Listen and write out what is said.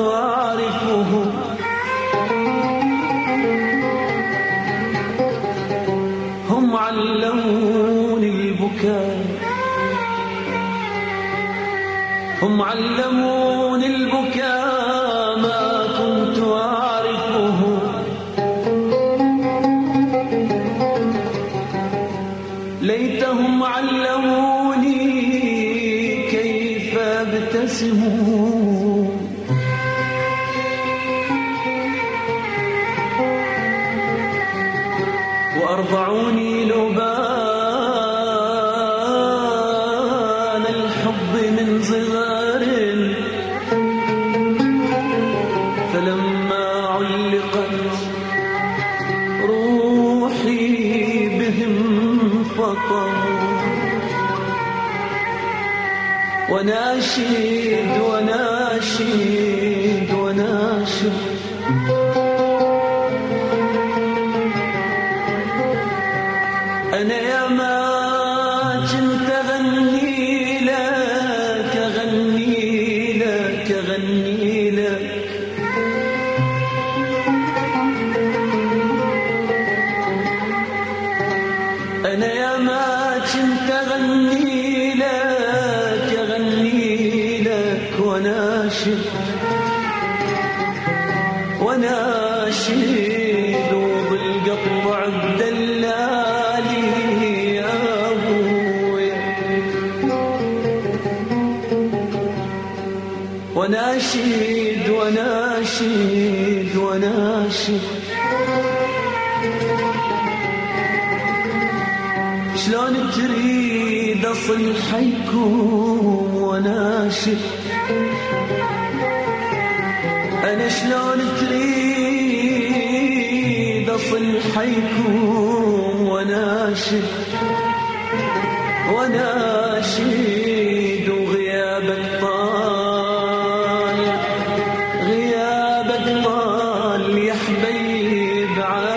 أعرفه هم علموني البكاء، هم علموني البكاء ما كنت أعرفه. ليتهم علموني كيف ابتسم وأرضعوني لبان الحب من صغار، فلما علقت روحي بهم فطروا. وناشد وناشد وناشد أنا يا ما كنت أغني لك أغني لك أغني لك، أنا يا ما كنت أغني لك أغني لك وناشد وناشد وبالقطع الدلالي يا أبويا. وناشد وناشد وناشد شلون تريد أصل حيكون وناشد، أنا شلون تريد أصل حيكون وناشد وناشد وغيابك طال غيابك طال يا حبيب عاد